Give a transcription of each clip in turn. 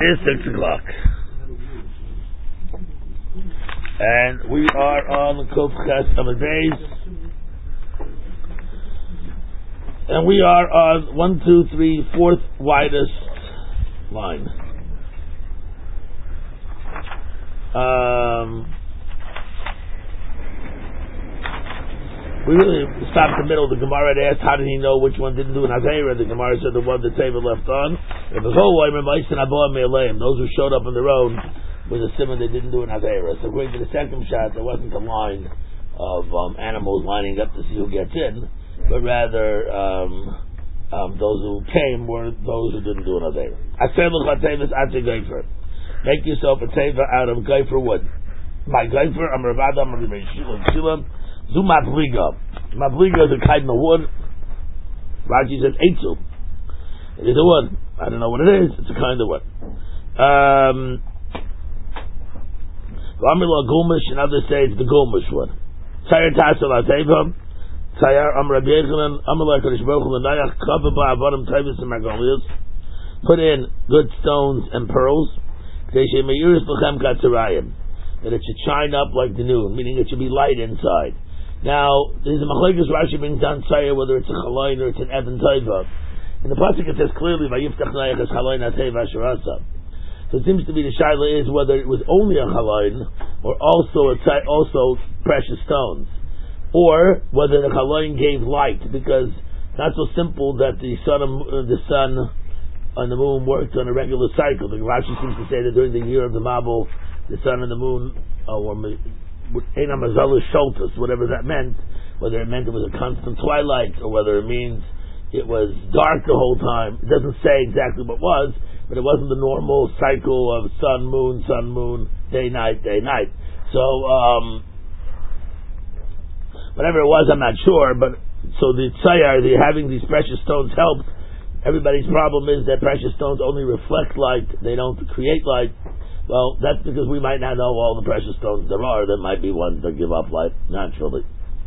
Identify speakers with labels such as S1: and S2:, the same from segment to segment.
S1: is 6 o'clock. And we are on the Kuf Ches Amud Beis. And we are on 1, 2, 3, 4th widest line. We really stopped in the middle. The Gemara had asked, how did he know which one didn't do an Aveira? The Gemara said the one that Teva left on. Those who showed up on their own with a simon they didn't do an Aveira. So according to the second shot, there wasn't a line of animals lining up to see who gets in, but rather those who came were those who didn't do an Aveira. Make yourself a Teva out of Geifer wood. My Geifer, I'm Ravada, I'm Ravada, Zu Mabliga. Mabliga is a kind of wood. Rashi says Eitzu. It is a wood. I don't know what it is. It's a kind of wood. Amila Gumish, and others say it's the Gumish wood. Tzayar Tasel Ateva. Tzayar Am Rabbi Yechanan. Amila Kodesh Baruch Hu L'Nayach. Kava Ba'avadim Tevis and Magolias. Put in good stones and pearls. K'dei Me'iris L'chem Katzarayim. That it should shine up like the noon, meaning it should be light inside. Now, there's a machlekes Rashi brings down tzayir, whether it's a chalain or it's an even teva. In the pasuk it says clearly, "Vayiftach nayach es chalain ateva asherasa." So it seems to be the shaila is whether it was only a chalain or also precious stones, or whether the chalain gave light, because it's not so simple that the sun and the moon worked on a regular cycle. The Rashi seems to say that during the year of the Mabul, the sun and the moon whatever that meant, whether it meant it was a constant twilight or whether it means it was dark the whole time. It doesn't say exactly what it was, but it wasn't the normal cycle of sun, moon, day, night. So, whatever it was, I'm not sure, but so the tzayar, having these precious stones helped. Everybody's problem is that precious stones only reflect light, they don't create light. Well, that's because we might not know all the precious stones there are. There might be ones that give up light naturally.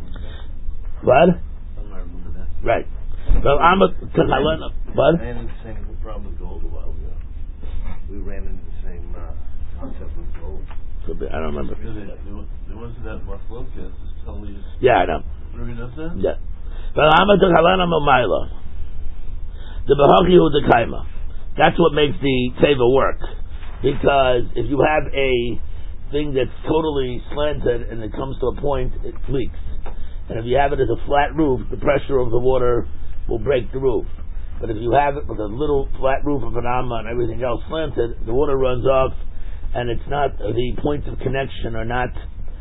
S1: What? Right. Well, I'm a What?
S2: I ran into the same problem with gold a while ago. We ran into the same concept with gold.
S1: I don't remember.
S2: There wasn't that much locus.
S1: Yeah, I know.
S2: Remember that?
S1: Yeah. Well, I'm a Techalana Mamayla. The Bahaki Hu the Kaima. That's what makes the Teva work. Because if you have a thing that's totally slanted and it comes to a point, it leaks. And if you have it as a flat roof, the pressure of the water will break the roof. But if you have it with a little flat roof of an amma and everything else slanted, the water runs off, and it's not, the points of connection are not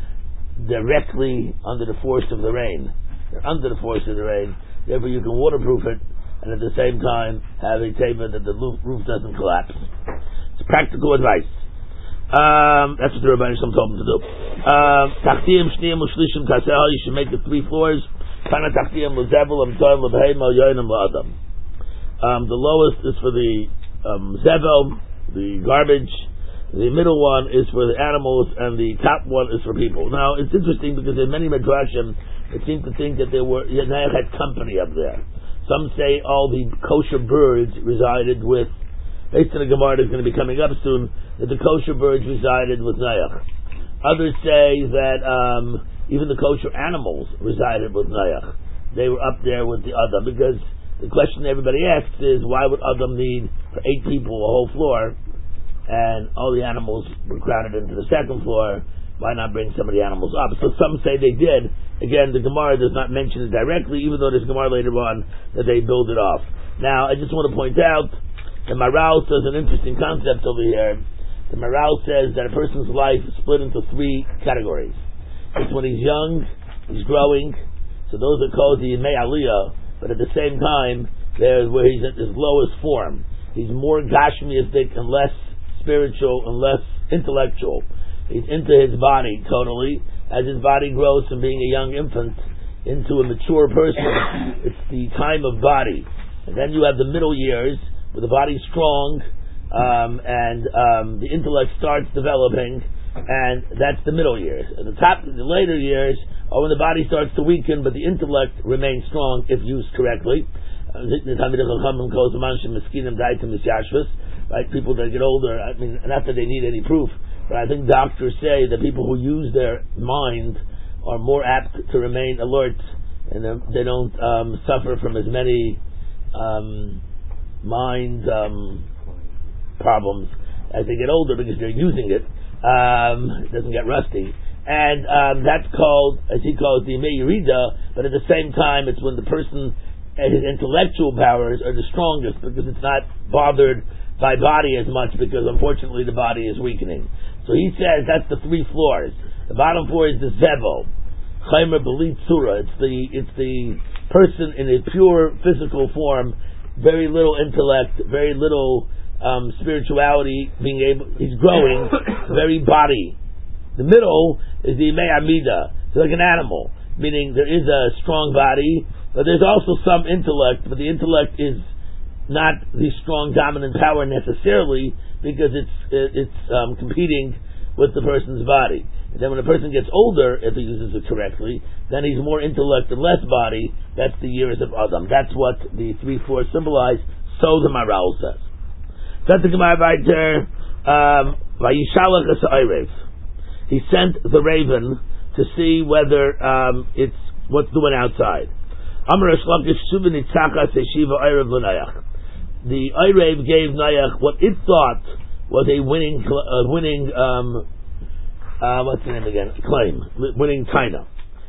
S1: directly under the force of the rain. They're under the force of the rain. Therefore you can waterproof it, and at the same time have a teva that the roof doesn't collapse. It's practical advice. That's what the Rabbi Shem told him to do. Tachtiyim, Shniyim, Ushlishim, Kaseh, you should make the 3 floors. Kana Tachtiyim, Lezevel, Amtoim, Lebehem, Yoinim, La'adam. The lowest is for the Zevel, the garbage. The middle one is for the animals, and the top one is for people. Now, it's interesting because in many Midrashim, it seemed to think that Yanayach had company up there. Some say all the kosher birds resided with, based on the Gemara that's going to be coming up soon, that the kosher birds resided with Noach. Others say that even the kosher animals resided with Noach. They were up there with the Adam, because the question everybody asks is, why would Adam need for 8 people a whole floor, and all the animals were crowded into the second floor? Why not bring some of the animals up? So some say they did. Again, the Gemara does not mention it directly, even though there's Gemara later on that they build it off. Now, I just want to point out, the Maral says an interesting concept over here. The Maral says that a person's life is split into 3 categories. It's when he's young, he's growing, so those are called the Yemei Aliyah, but at the same time, there's where he's at his lowest form. He's more Gashmiistic and less spiritual and less intellectual. He's into his body totally. As his body grows from being a young infant into a mature person, it's the time of body. And then you have the middle years, where the body's strong, and the intellect starts developing, and that's the middle years. At the later years are when the body starts to weaken, but the intellect remains strong if used correctly. right? People that get older, I mean, not that they need any proof, but I think doctors say that people who use their mind are more apt to remain alert, and they don't suffer from as many mind problems as they get older because they're using it. It doesn't get rusty. And that's called, as he calls the Yemei Yerida, but at the same time it's when the person, his intellectual powers are the strongest because it's not bothered by body as much because unfortunately the body is weakening. So he says that's the 3 floors. The bottom floor is the Zevo. Chaimer Belit Surah. It's the person in a pure physical form, very little intellect, very little spirituality, he's growing, very body. The middle is the Yemei Amida. It's like an animal, meaning there is a strong body, but there's also some intellect, but the intellect is not the strong dominant power necessarily because it's competing with the person's body. And then when a person gets older, if he uses it correctly, then he's more intellect and less body. That's the years of Adam. That's what the 3 floors symbolize. So the Maral says. He sent the raven to see whether it's what's doing outside. The Erev gave Nayach what it thought was a winning what's the name again? Claim. Winning Taina.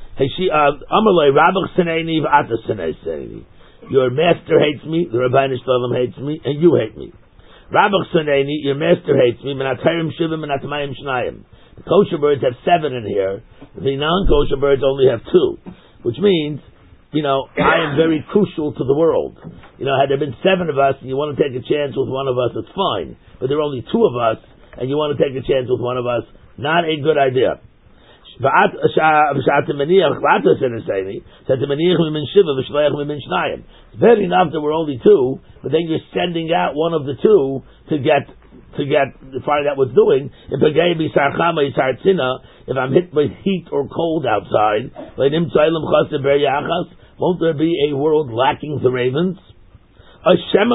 S1: Your master hates me, the Rabbeinu Shalom hates me, and you hate me. Your master hates me, the kosher birds have 7 in here, the non-kosher birds only have 2, which means, I am very crucial to the world. Had there been 7 of us and you want to take a chance with one of us, it's fine. But there are only 2 of us and you want to take a chance with one of us, not a good idea. It's bad enough that we're only 2, but then you're sending out one of the 2 to find out what's doing. If I'm hit by heat or cold outside, won't there be a world lacking the ravens? Or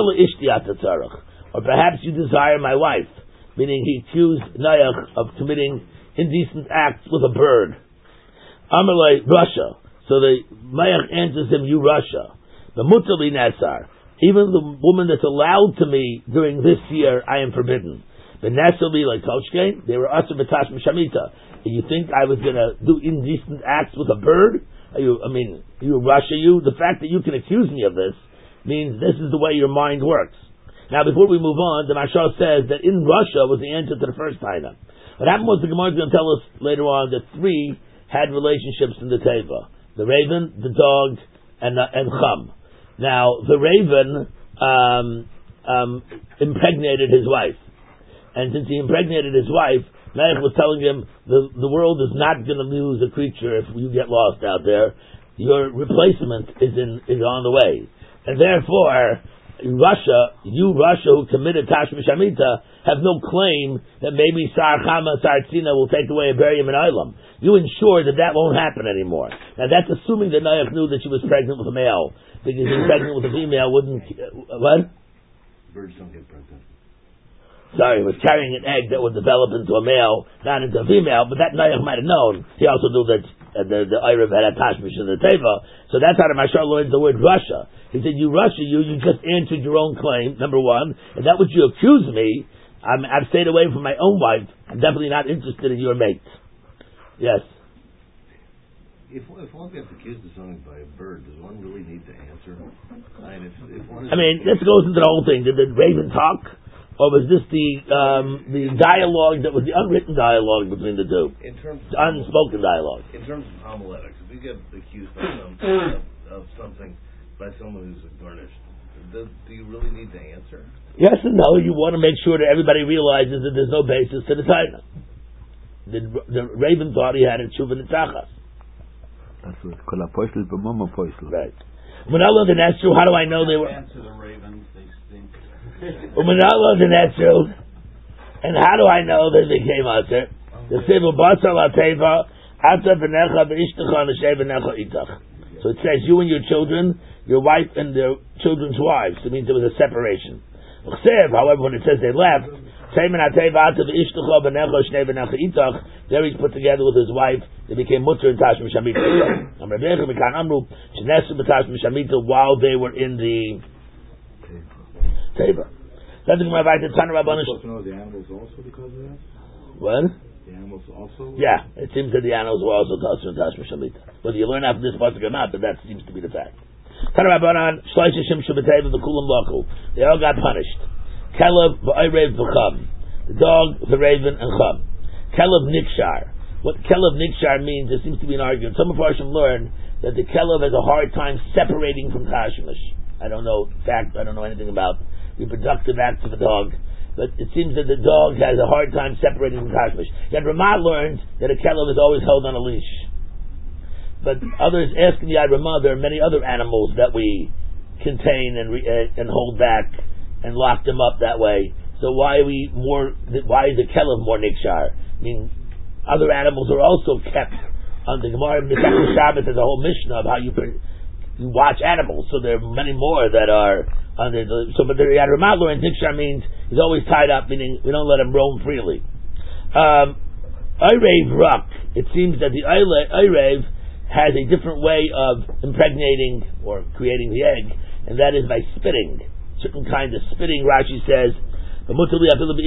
S1: perhaps you desire my wife, meaning he accused Nayach of committing indecent acts with a bird. Amalei Russia. So the Nayach answers him, you Russia. The Mutali Nesar. Even the woman that's allowed to me during this year, I am forbidden. The Nesar be like Toshke, they were Asr B'Tash M'Shamita. You think I was going to do indecent acts with a bird? You Russia, the fact that you can accuse me of this means this is the way your mind works. Now, before we move on, the Mashal says that in Russia was the answer to the first Taina. What happened was the Gemara is going to tell us later on that 3 had relationships in the Teva: the raven, the dog, and Chum. Now, the raven impregnated his wife, and since he impregnated his wife, Nayach was telling him the world is not going to lose a creature if you get lost out there. Your replacement is on the way, and therefore, Russia who committed Tash Mishamita, have no claim that maybe Sar Chama, Sar Tzina will take away a Beryam and Ilam. You ensure that won't happen anymore. Now that's assuming that Nayach knew that she was pregnant with a male, because being pregnant with a female wouldn't. What?
S2: Birds don't get pregnant.
S1: Sorry, was carrying an egg that would develop into a male, not into a female, but that Nayach might have known. He also knew that the Erev had a tashmish in the Teva, so that's how the Mashal learns the word Russia. He said, you Russia, you just answered your own claim, number 1, and that which you accuse me, I've stayed away from my own wife, I'm definitely not interested in your mate. Yes?
S2: If one gets accused of something by a bird, does one really need to answer?
S1: This goes into the whole thing. Did the raven talk? Or was this the dialogue that was the unwritten dialogue between the 2?
S2: In terms of
S1: unspoken dialogue.
S2: In terms of homiletics, if you get accused of something by someone who's garnished, do you really need to answer?
S1: Yes and no. You want to make sure that everybody realizes that there's no basis to the Taina. The raven thought he had a tshuva nitzachas.
S3: That's what kol haposhel b'mama poshel.
S1: Right. When I learned the Netzu, how do I know they were?
S4: Answer the ravens, they stink.
S1: When I learned the Netzu, and how do I know that they came out there? The Sivu Basar Lateva, Ata B'necha B'ishtecha N'shei B'necha Itach. So it says, you and your children, your wife and their children's wives. It means there was a separation. However, when it says they left, there he's put together with his wife. They became mutter and tashmi shamita. While they were in the teva. That's the
S3: animals also because of that?
S1: What?
S3: The animals also?
S1: Yeah, it seems that the animals were also tashmi and tashmi shamita. Whether you learn after this pasuk or not, but that seems to be the fact. They all got punished. Kelev v'ayrev v'cham. The dog, the raven, and cham. Kelev nikshar. What Kelev nikshar means, there seems to be an argument. Some of our Harshim learn that the Kelev has a hard time separating from Tashmish. I don't know anything about reproductive acts of a dog, but it seems that the dog has a hard time separating from Tashmish. Yet Ramah learned that a Kelev is always held on a leash. But others ask in the Yad Ramah, there are many other animals that we contain and hold back and lock them up that way. So why is the Kelev more nikshar? I mean, other animals are also kept on the Gemara. Masechus Shabbos has a whole Mishnah of how you watch animals. So there are many more that are under the. So, but the Yad Ramah learns nikshar means he's always tied up, meaning we don't let him roam freely. Ayrev Rak. It seems that the Ayrev has a different way of impregnating or creating the egg, and that is by spitting. Certain kind of spitting, Rashi says, there's a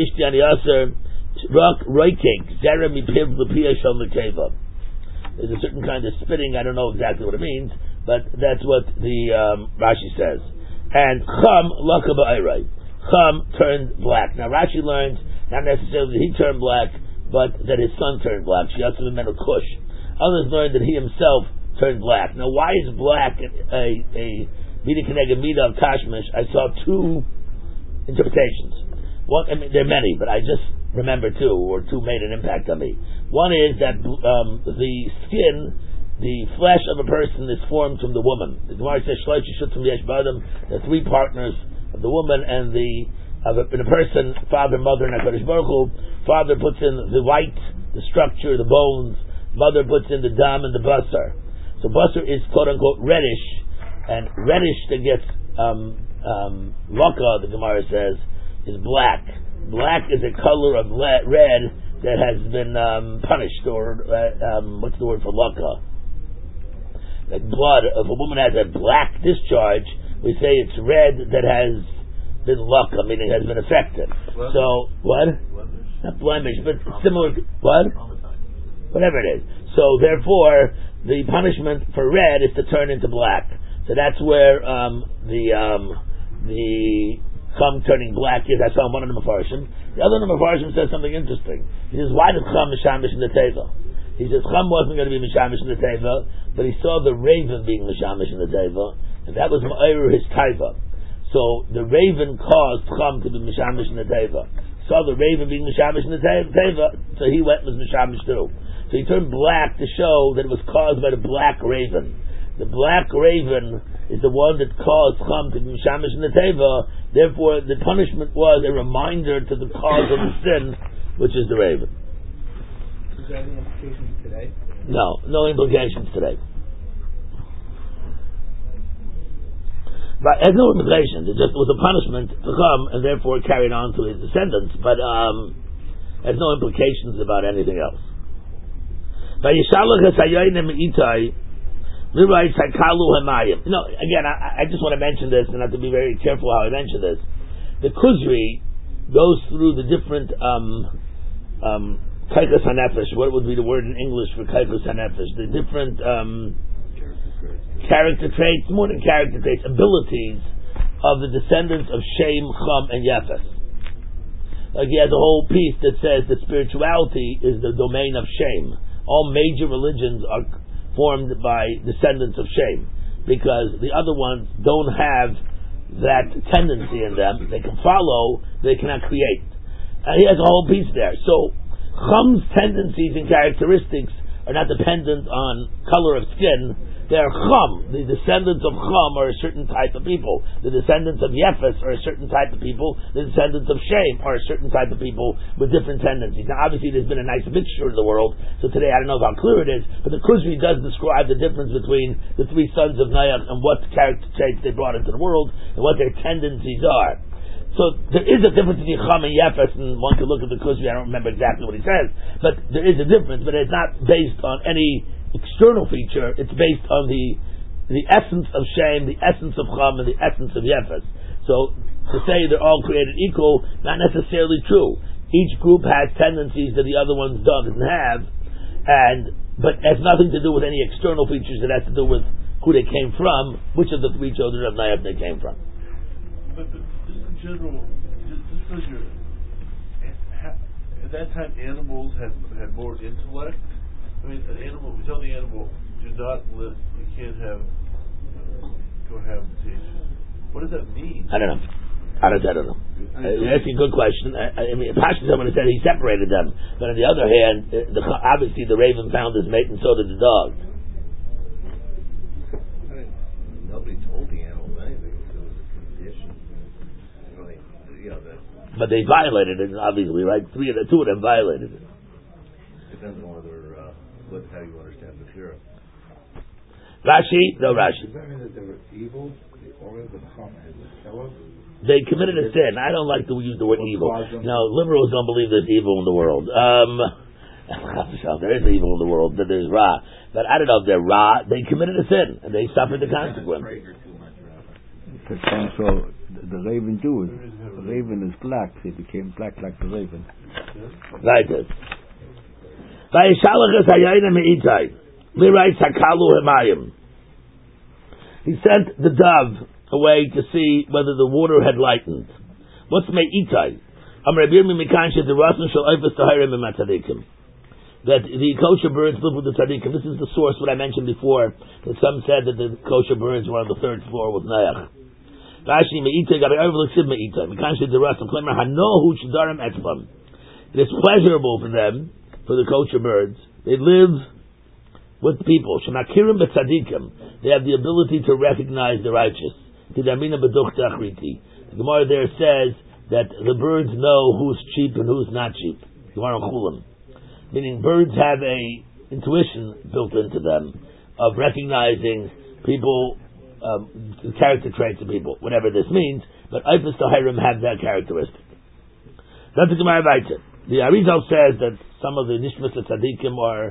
S1: certain kind of spitting, I don't know exactly what it means, but that's what the Rashi says. And Cham laka ba'ayrai. Cham turned black. Now Rashi learned, not necessarily that he turned black, but that his son turned black. Shiyatzim ben Kush. Others learned that he himself turned black. Now why is black a Mida Keneged Mida of Tashmish? I saw two interpretations. One, I mean, there are many, but I just remember two, or two made an impact on me. One is that the skin, the flesh of a person is formed from the woman. The Gemara says, the three partners of the woman and in a person, father, mother, and HaKadosh Baruch Hu. Father puts in the white, the structure, the bones. Mother puts in the dam and the basar. So basar is quote unquote reddish, and reddish that gets laka, the Gemara says, is black. Black is a color of red that has been punished, or what's the word for laka? Like blood. If a woman has a black discharge, we say it's red that has been laka, meaning has been affected. Blemish. So what? Blemish. Not blemish, but similar. What? Whatever it is. So therefore, the punishment for red is to turn into black. So that's where the Chum turning black is. I saw one of the Mefarshim. The other Mefarshim says something interesting. He says, why did Chum mishamish in the teva? He says Chum wasn't going to be mishamish in the teva, but he saw the raven being mishamish in the teva, and that was ma'ir his teva. So the raven caused Chum to be mishamish in the teva. Saw the raven being mishamish in the teva, so he went and was mishamish too. So he turned black to show that it was caused by the black raven. The black raven is the one that caused Chum to be mishamish in the teva. Therefore, the punishment was a reminder to the cause of the sin, which is the raven.
S5: Is there any implications today?
S1: No implications today. But there's no implications. It just was a punishment to Chum, and therefore carried on to his descendants. But there's no implications about anything else. You know, again, I just want to mention this, and I have to be very careful how I mention this. The Kuzri goes through the different kaikus hanefesh. What would be the word in English for kaikus hanefesh? The different character traits, more than character traits, abilities of the descendants of Shem, Chum, and Yefes. Like he has a whole piece that says that spirituality is the domain of Shem. All major religions are formed by descendants of Shem, because the other ones don't have that tendency in them. They can follow, they cannot create. He has a whole piece there. So Chum's tendencies and characteristics are not dependent on color of skin. They are Chum. The descendants of Chum are a certain type of people. The descendants of Yefes are a certain type of people. The descendants of Shem are a certain type of people with different tendencies. Now obviously there's been a nice mixture in the world, so today I don't know how clear it is, but the Kuzri does describe the difference between the three sons of Noach and what character traits they brought into the world and what their tendencies are. So there is a difference between Chum and Yefes, and one can look at the Kushvi, I don't remember exactly what he says, but there is a difference, but it's not based on any external feature, it's based on the essence of Shem, the essence of Chum, and the essence of Yefes. So to say they're all created equal, not necessarily true. Each group has tendencies that the other ones doesn't have, but it has nothing to do with any external features. It has to do with who they came from, which of the three children of Nayab they came from.
S6: But just in general, just because at that time animals had more intellect. I mean, an animal. We tell the animal, do not live. You can't have cohabitation. What does that mean?
S1: I don't know. I don't know. You're asking a good question. I mean, Pashas someone said he separated them, but on the other hand, obviously the raven found his mate, and so did the dog.
S2: Nobody told the animals anything. It was a condition.
S1: But they violated it, obviously, right? Two of them violated it.
S2: Depends on how you understand the Torah.
S1: Rashi? No Rashi.
S5: Does that mean that they were evil? The Orez of Chum and the Kelah?
S1: They committed a sin. I don't like to use the word evil. No, liberals don't believe there's evil in the world. There is evil in the world, but there's Ra. But I don't know if they're Ra. They committed a sin, and they suffered the consequences.
S3: So the raven Jews, the raven is black. He became black like the raven.
S1: Right. He sent the dove away to see whether the water had lightened. What's me'itai? That the kosher birds live with the tzaddikim. This is the source what I mentioned before, that some said that the kosher birds were on the third floor with Noach. It is pleasurable for them, for the kosher birds. They live with people. They have the ability to recognize the righteous. The Gemara there says that the birds know who's cheap and who's not cheap. Meaning birds have a intuition built into them of recognizing people, character traits of people, whatever this means, but Eifus Tahirim have that characteristic. That's the Gemara Vayter. The Arizal says that some of the Nishmas Tzadikim are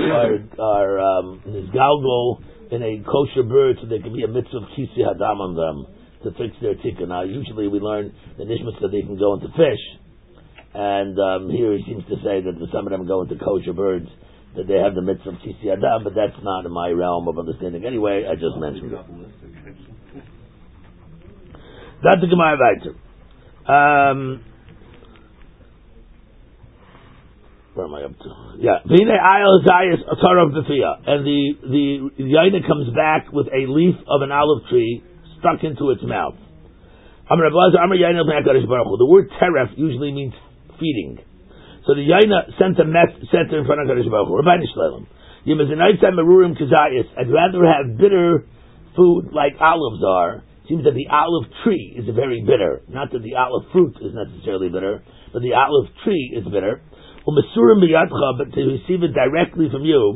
S1: galgal in a kosher bird, so there can be a mitzvah of kisi hadam on them to fix their tikkun. Now, usually we learn the Nishmas Tzadikim go into fish, and here he seems to say that some of them go into kosher birds, that they have the mitzvah of kisi hadam, but that's not in my realm of understanding. Anyway, I just mentioned it. That's the Gemara Vayter. Where am I up to? Yeah. And the yaina comes back with a leaf of an olive tree stuck into its mouth. The word teref usually means feeding. So the yaina sent in front of Kadosh Baruch Hu. I'd rather have bitter food like olives are. It seems that the olive tree is very bitter. Not that the olive fruit is necessarily bitter, but the olive tree is bitter. But to receive it directly from you,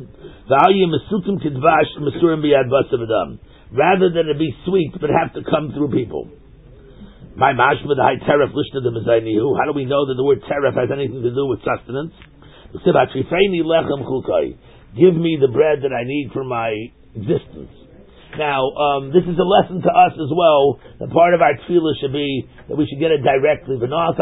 S1: rather than it be sweet, but have to come through people. How do we know that the word teref has anything to do with sustenance? Give me the bread that I need for my existence. Now, this is a lesson to us as well, that part of our tefillah should be that we should get it directly. We would rather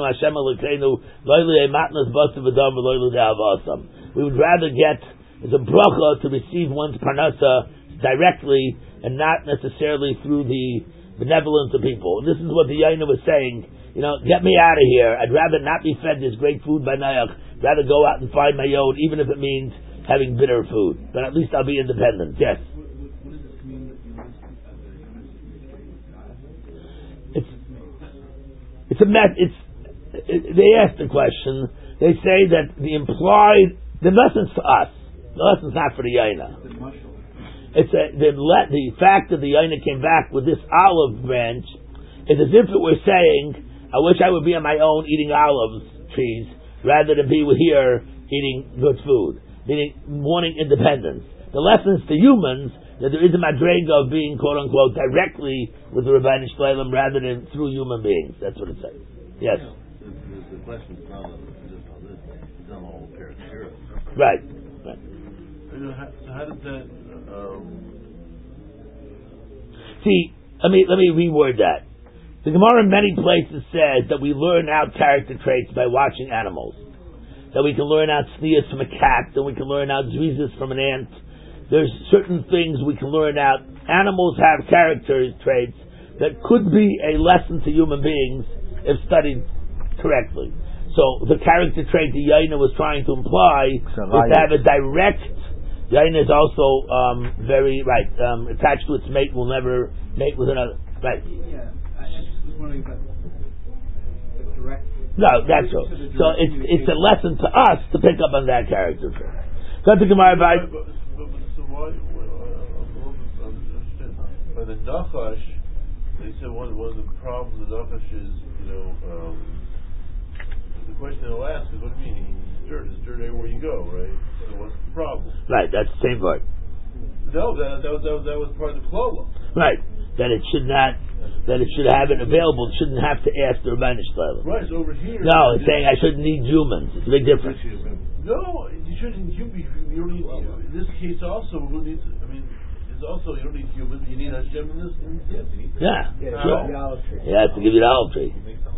S1: get as a bracha to receive one's parnasa directly and not necessarily through the benevolence of people. And this is what the Yaina was saying, get me out of here. I'd rather not be fed this great food by Noach, rather go out and find my own, even if it means having bitter food. But at least I'll be independent. Yes. They asked the question. They say that the lesson's to us. The lesson's not for the Yaina. It's the fact that the Yaina came back with this olive branch is as if it were saying, I wish I would be on my own eating olive trees rather than be here eating good food, meaning wanting independence. The lessons to humans that there is a madrega of being quote unquote directly with the Rebbeinu Shleilim rather than through human beings. That's what it says. Yes.
S2: The question is not on just on this; it's on the whole parakira.
S1: Right.
S6: So how did that?
S1: See, let me reword that. The Gemara in many places says that we learn out character traits by watching animals. That we can learn out sneers from a cat, that we can learn out zrizas from an ant. There's certain things we can learn out. Animals have character traits that could be a lesson to human beings if studied correctly. So the character trait the Yaina was trying to imply is to have a direct. Yaina is also very attached to its mate, will never mate with another. Right.
S7: Yeah, I just was wondering about the direct.
S1: No, that's so. So it's a lesson to us to pick up on that character trait. So the Gemara by.
S6: So why? I understand. By the Nachash, they said one of the problems with Nachash is, the question they'll ask is, what do you mean? It's dirt. It's dirt everywhere you go, right? So what's the problem?
S1: Right, that's the same part.
S6: No, that was part of the Klola.
S1: Right, that it should have it available. It shouldn't have to ask the Rebbeinu Shleilim.
S6: Right, so over here.
S1: No, it's saying I shouldn't need humans. It's a big difference.
S6: No, you shouldn't. You don't need. In this case, also, who needs? I mean, it's also you don't need humans. You need Hashem in this.
S1: Yeah, sure. Yeah, to give you the olive tree.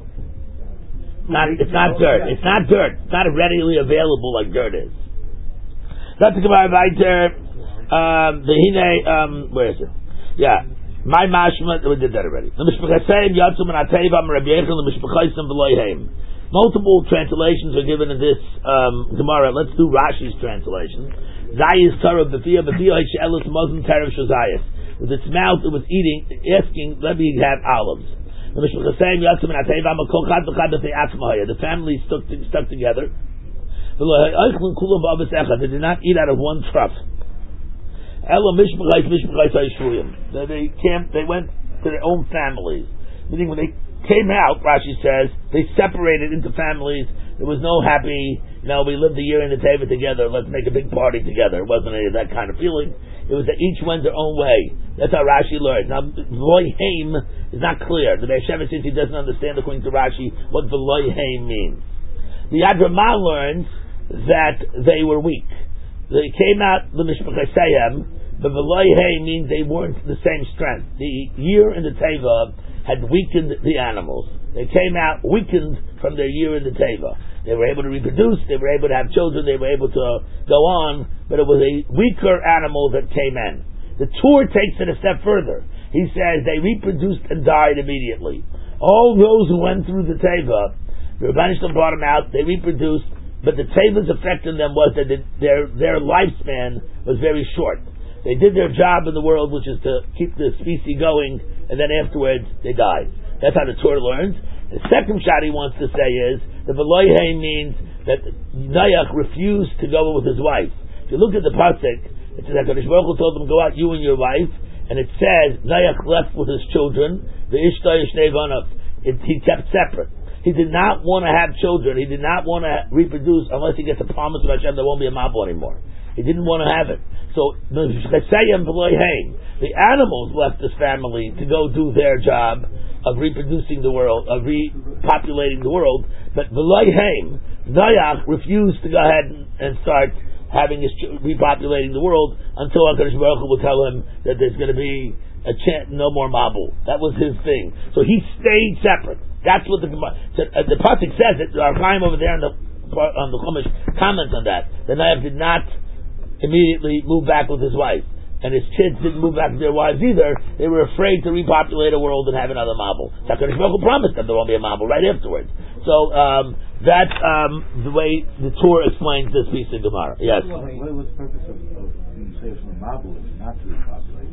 S1: It's not dirt. It's not dirt. It's not readily available like dirt is. That's the Gemara weiter. The Hine. Where is it? Yeah. My mashma. We did that already. The Mishpachasayim Yatzum and Ateivam Rabbi Yechon the Mishpachayim V'loyheim. Multiple translations are given in this Gemara. Let's do Rashi's translation. Zayis Tarav B'fiyah B'fiyah She'elus Muslim Tarav Shazayis. With its mouth, it was asking, let me have olives. The family stuck together. They did not eat out of one trough. They went to their own families. Meaning when they came out, Rashi says, they separated into families. There was no happy, we lived a year in the Teva together, let's make a big party together. It wasn't any of that kind of feeling. It was that each went their own way. That's how Rashi learned. Now, V'loyheim is not clear. The Beis Sheva says he doesn't understand, according to Rashi, what V'loyheim means. The Yad Ramah learns that they were weak. They came out, the Mishpachasayim, but V'loyheim means they weren't the same strength. The year in the Teva had weakened the animals. They came out weakened from their year in the Teva. They were able to reproduce, they were able to have children, they were able to go on, but it was a weaker animal that came in. The Torah takes it a step further. He says they reproduced and died immediately. All those who went through the Teva, the Rebbeinu Shalom brought them out, they reproduced, but the Teva's effect on them was that their lifespan was very short. They did their job in the world, which is to keep the species going, and then afterwards they died. That's how the Torah learns. The second shot he wants to say is the V'loyheim means that Noach refused to go with his wife. If you look at the pasuk, it says that HaKadosh Baruch Hu told him, go out, you and your wife, and it says Noach left with his children. He kept separate. He did not want to have children. He did not want to reproduce unless he gets a promise of Hashem there won't be a mabul anymore. He didn't want to have it. So the animals left his family to go do their job of reproducing the world, of repopulating the world, but V'loyheim, Noach refused to go ahead and start having repopulating the world until HaKadosh Baruch Hu will tell him that there's going to be no more mabul. That was his thing. So he stayed separate. That's what the pasuk says. Our time over there on the Chumash comments on that. That Noach did not immediately move back with his wife. And his kids didn't move back to their wives either. They were afraid to repopulate a world and have another mabul. HaKadosh Baruch Hu promised them there won't be a mabul right afterwards. So that's the way the Torah explains this piece of Gemara. Yes.
S5: What was the purpose of being saved from a mabul if not to repopulate?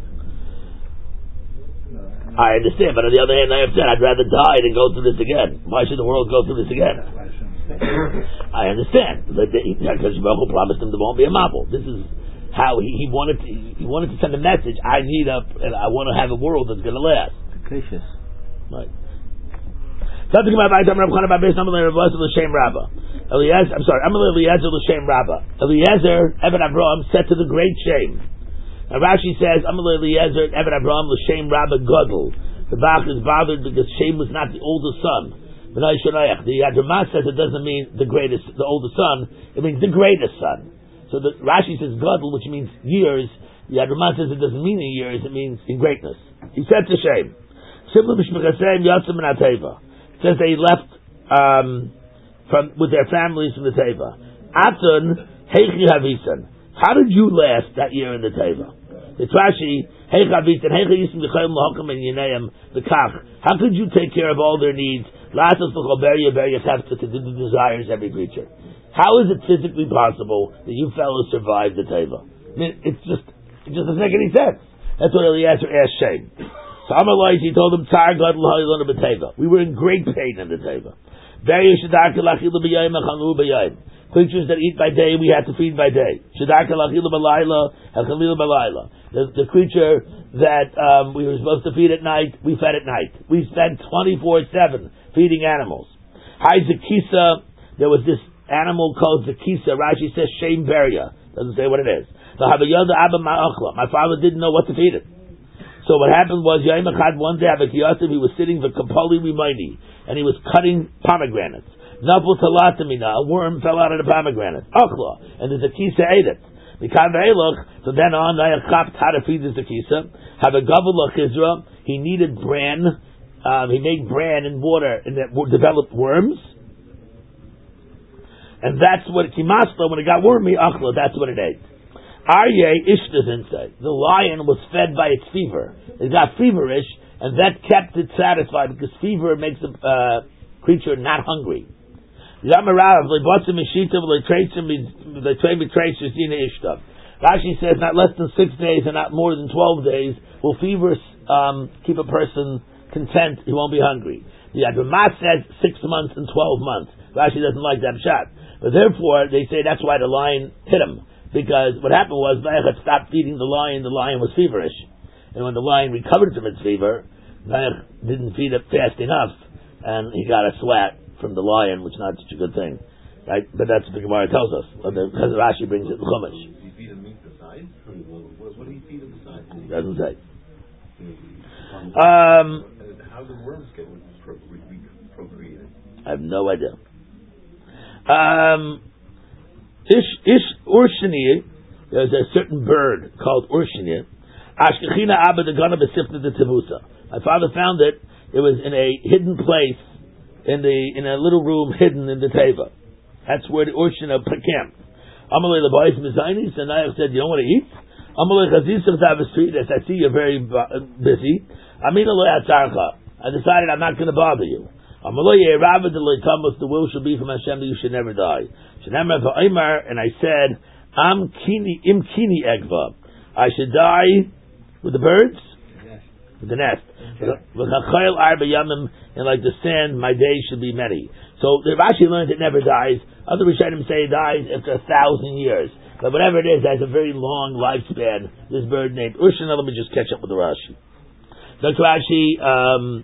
S1: I understand, but on the other hand, I have said I'd rather die than go through this again. Why should the world go through this again? I understand. HaKadosh Baruch Hu promised them there won't be a mabul. This is how he wanted to send a message. I want to have a world that's going to last.
S3: Capricious.
S1: Right. Something about I'm Rabbi Chanan based on L'Shem Rabbah. Eliezer, L'Shem Rabbah. Eliezer, Eben Avraham, said to the great shame. Now Rashi says, Amalei Eliezer, Eved Abraham, L'Shem Rabba Gadol. The Bach is bothered because Shem was not the oldest son. The Adramah says it doesn't mean the oldest son, it means the greatest son. So the Rashi says Gadol, which means years. The Adramah says it doesn't mean in years, it means in greatness. He said to Shem, it says they left with their families from the Teva. Atun Heichi Havisan. How did you last that year in the Teva? The Trashi Heichi Havisan Heichi Yisem V'Chayim L'Hokam and Yineim V'Kach. How could you take care of all their needs? Latos L'Choberia Beria Hefta to do the desires of every creature. How is it physically possible that you fellows survived the Teva? I mean, it just doesn't make any sense. That's what Eliezer asked Shem. So Amalai, he told him, Tzar Gadol Ha'ilon B'Teva. We were in great pain in the Teva. Creatures that eat by day, we had to feed by day. The creature that we were supposed to feed at night, we fed at night. We spent 24/7 feeding animals. Zakisa, there was this animal called Zakisa. Rashi says Shem Beria. Doesn't say what it is. My father didn't know what to feed it. So what happened was, one day, he was sitting for Kapoli Rimaini, and he was cutting pomegranates. Naful Talatamina, a worm fell out of the pomegranate. Achla, and the Zakisa ate it. So then on, how to feed the Zakisa. Have a Gavala Chizra, he needed bran, he made bran in water, and that developed worms. And that's what, Kimasla, when it got wormy, Achla, that's what it ate. Aryeh Ishtazinse, the lion was fed by its fever. It got feverish, and that kept it satisfied, because fever makes a creature not hungry. Rashi says not less than 6 days and not more than 12 days will fever keep a person content, he won't be hungry. The Adramah says 6 months and 12 months. Rashi doesn't like that shot. But therefore, they say that's why the lion hit him. Because what happened was, Nayach had stopped feeding the lion was feverish. And when the lion recovered from its fever, Nayach didn't feed it fast enough, and he got a swat from the lion, which is not such a good thing. Right? But that's what the Gemara tells us. Because Rashi brings it in Chumash.
S2: Did he feed him meat besides? What did he feed him besides?
S1: Doesn't say.
S2: How did worms get procreated?
S1: I have no idea. Urshini, there's a certain bird called Urshini. Ashkechina Abba the Gana Besifta the Timusa. My father found it. It was in a hidden place, in a little room hidden in the Teva. That's where the Urshina camped. Amalei Labayis Mizainis, and I said, you don't want to eat? Amalei Chazisach Davastri, as I see you're very busy. Amina Lo Yatzarcha. I decided I'm not going to bother you. The will shall be from Hashem that you should never die. And I said, Im kini egva. I should die with the birds, with the nest. And like the sand, my days should be many. So the Rashi learned it never dies. Other Rishonim say it dies after 1,000 years. But whatever it is, it has a very long lifespan. This bird named Urshana. Let me just catch up with the Rashi. Dr. Rashi,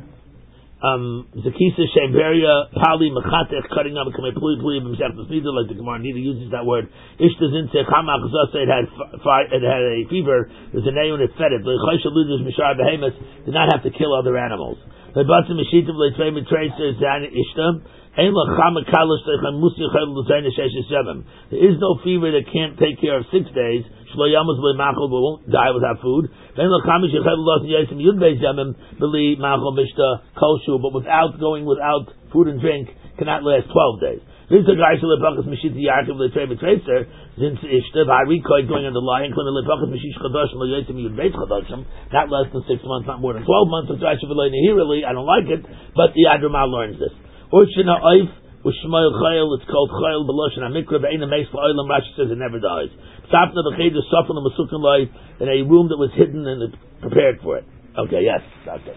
S1: Zakisa Shemberia, Pali, Machatech, cutting up, like the Gemara Nida uses that word. Ishtazin Sekhamach Zasa, it had a fever, there's a name and it fed it. Did not have to kill other animals. There is no fever that can't take care of 6 days. We won't die without food. But without going without food and drink cannot last 12 days. This is a guy going on the lion, not less than 6 months, not more than 12 months. I don't like it, but the Adramah learns this. It's called Chayil B'Loshen HaMikra Be'ena Meis La'olam. Rashi says it never dies. Sapna B'Cheder Sofan L'Masukin Lai, in a room that was hidden and prepared for it. Okay, yes, doctor.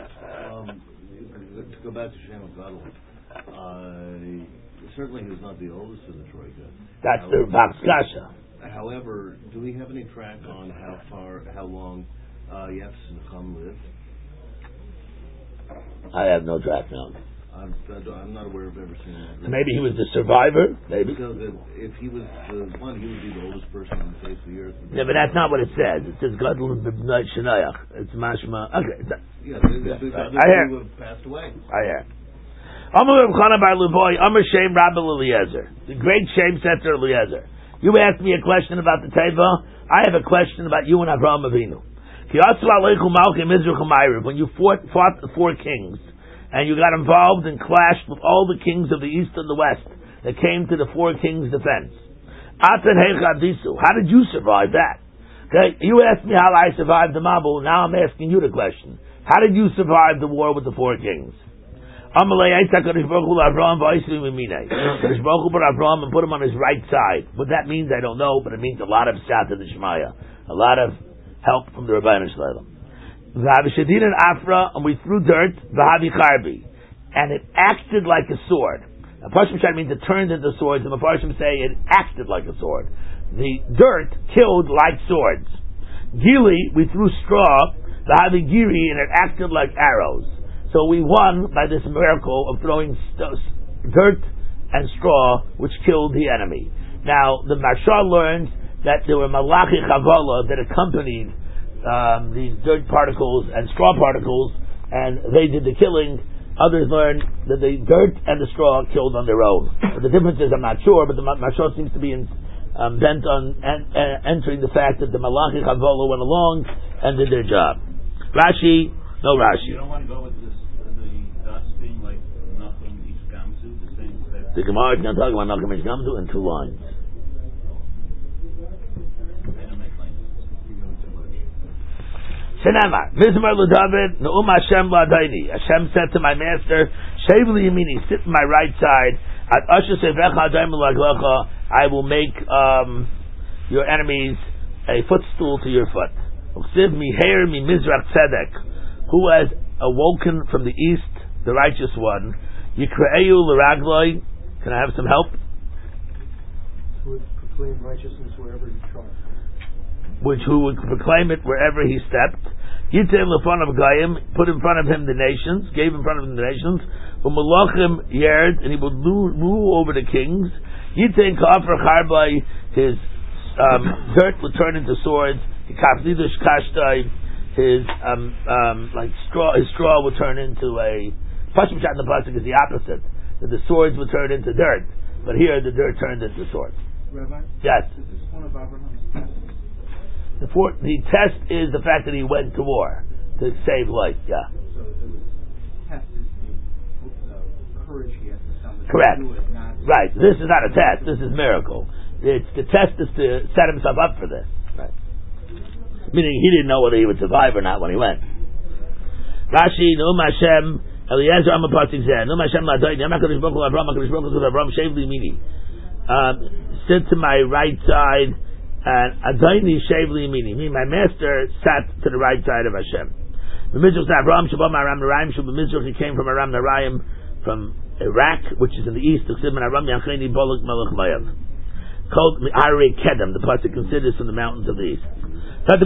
S2: To go back to Shem Gadol, certainly he was not the oldest of the Troika.
S1: That's the Bach's Kasha.
S2: However, do we have any track on how long Yefes and Chum lived?
S1: I have no track now.
S2: I'm not aware of ever seeing that.
S1: So maybe he was the survivor. Maybe.
S2: Because if he was the one, he would be the oldest person on the face of the earth.
S1: Yeah, but that's not what it says. It says Gadol b'bnei Shenayach. It's mashma. Okay.
S2: Yeah,
S1: I hear.
S2: Who have passed away.
S1: I hear. Amar Reb Chana bar Luboy, Amar Shem Rabbi Eliezer. The great Shem Setzer Eliezer. You asked me a question about the Teva. I have a question about you and Avraham Avinu. When you fought the four kings, and you got involved and clashed with all the kings of the east and the west that came to the four kings' defense. How did you survive that? Okay, you asked me how I survived the Mabul. Now I'm asking you the question. How did you survive the war with the four kings? Kadosh Baruch Hu put Avraham and put him on his right side. What that means, I don't know, but it means a lot of Sata D'Shmaya, a lot of help from the Rebbeinu Shalom. V'havishadin and Afra, and we threw dirt, v'havi charbi, and it acted like a sword. Now, Parshim Shad means it turned into swords, and the Parshim say it acted like a sword. The dirt killed like swords. Gili, we threw straw, v'havi giri, and it acted like arrows. So we won by this miracle of throwing dirt and straw, which killed the enemy. Now, the Marsha learns that there were Malachi Chavala that accompanied these dirt particles and straw particles, and they did the killing. Others learned that the dirt and the straw killed on their own. But the difference is, I'm not sure, but the Marsha seems to be bent on entering the fact that the Malachi Chavala went along and did their job. Rashi, no Rashi.
S4: You don't want to go with this, the dust being like Nachum Ish Gamzu, the same thing.
S1: The Gemara is going to talk about Nachum Ish Gamzu in 2 lines. Shenamar, Mizmar LeDavid, Ne'um Hashem LaDaini. Hashem said to my master, Shev li yamini, sit in my right side. At Asher Sevecha Adayim L'Aglecha, I will make your enemies a footstool to your foot. Uksiv Miher Mi Mizrach Tzedek, who has awoken from the east, the righteous one. Yikra'eu L'Ragloi. Can I have some help?
S7: Who would proclaim righteousness wherever he trod.
S1: Who would proclaim it wherever he stepped. Yitain l'fon of Gayim, put in front of him the nations, gave in front of him the nations. U'malachim yerd, and he would rule over the kings. Yitain ka'afar charbai, his dirt would turn into swords. Hikaflidush kashtai, his straw would turn into a. Pashim Shat in the pasuk is the opposite. That the swords would turn into dirt, but here the dirt turned into swords.
S7: Rabbi?
S1: Yes.
S7: This is one of Abraham's tests.
S1: The test is the fact that he went to war to save life. Yeah.
S7: So the test is the courage he has to summon.
S1: Correct.
S7: To do it, not
S1: Right. This is not a test. This is miracle. The test is to set himself up for this. Right. Meaning he didn't know whether he would survive or not when he went. Rashi, Ne'um Hashem, Eliezer Amapasik Zeh, Ne'um Hashem L'Adayni, HaKadosh Baruch Hu Avram, HaKadosh Baruch Hu Avram, Shev li yamini. Sit to my right side, and Adayni Shev li yamini. Me, my master, sat to the right side of Hashem. B'mizrach Avram Shabam Aram Naraim, B'mizrach he came from Aram Naraim, from Iraq, which is in the east. Aram Yacheni Bolak Melech Mayav. Called Arei Kedem. The pasuk considers from the mountains of the east. There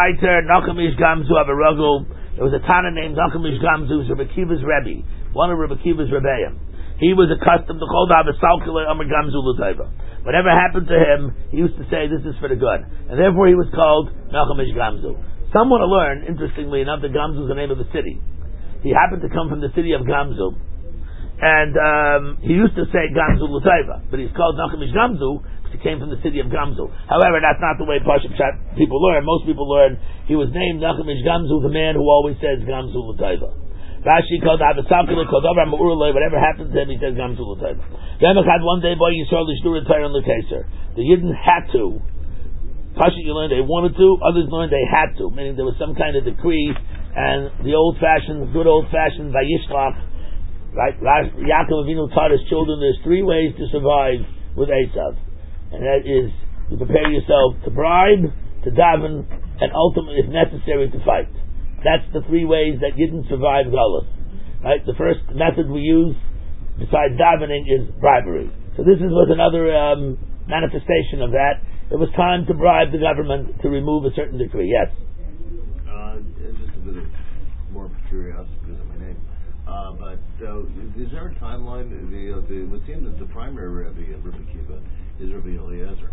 S1: was a Tana named Nachum Ish Gamzu, who was Rebbe Kiva's Rebbe, one of Rebbe Kiva's Rebbeim. He was accustomed to call whatever happened to him, he used to say, this is for the good. And therefore he was called Nachum Ish Gamzu. Some want to learn, interestingly enough, that Gamzu is the name of a city. He happened to come from the city of Gamzu. And he used to say Gamzu L'Taiva, but he's called Nachum Ish Gamzu because he came from the city of Gamzu. However, that's not the way Pashim Shat people learn. Most people learn he was named Nachum Ish Gamzu, the man who always says Gamzu L'Taiva. Rashi called Abisakala, called Avram Ma'urlei, whatever happened to him, he says Gamzu L'Taiva. Yamachad one day, boy, Yisrael L'Shdur L'Taiva and L'Keser. The Yidden had to. Pashim, you learned they wanted to, others learned they had to, meaning there was some kind of decree, and the good old-fashioned Vayishlach, right? Yaakov Avinu taught his children there's 3 ways to survive with Esav. And that is, you prepare yourself to bribe, to daven, and ultimately, if necessary, to fight. That's the 3 ways that you didn't survive Galus. Right? The first method we use, besides davening, is bribery. So this was another manifestation of that. It was time to bribe the government to remove a certain decree. Yes?
S2: Just a bit of more curiosity because of my name. But is there a timeline? It would seem that the primary Rebbe of Rabbi Akiva is Rabbi Eliezer.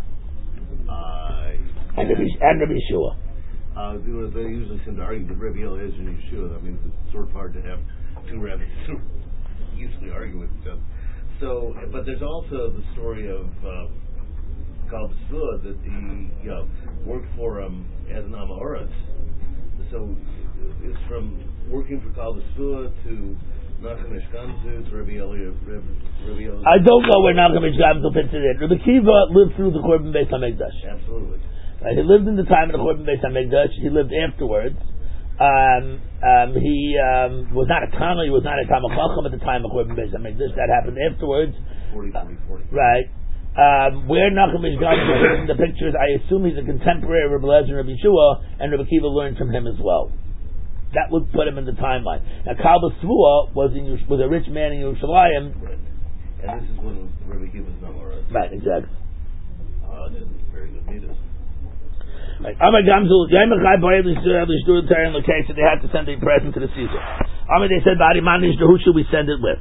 S1: And Rabbi Yeshua.
S2: They usually seem to argue that Rabbi Eliezer and Yeshua. I mean, it's sort of hard to have two rabbis who usually argue with each other. So, but there's also the story of Kal B'Svua that he worked for him as an Amoritz. So it's from working for Kal B'Svua to Nachum Gamzu to Rabbi Eliezer.
S1: I don't know where Nachum Gamzu fits it in. Rabbi Akiva lived through the Korban Beis HaMikdash.
S2: Absolutely.
S1: He lived in the time of the Korban Beis HaMikdash. He lived afterwards. He was not a Tana. He was not a Talmid Chacham at the time of Korban Beis HaMikdash. That happened afterwards.
S2: 40.
S1: Right. Where Nachum Gamzu is in the pictures, I assume he's a contemporary of Rabbi Eliezer and Rabbi Yeshua, and Rabbi Akiva learned from him as well. That would put him in the timeline. Now, Kal B'Svua was a rich man in Yerushalayim.
S2: Right. And this is when Rabbi Akiva's not all right.
S1: Right, exactly.
S2: Very good meters.
S1: Amar Gamzu, they had to send a present to the Caesar. They said, who should we send it with?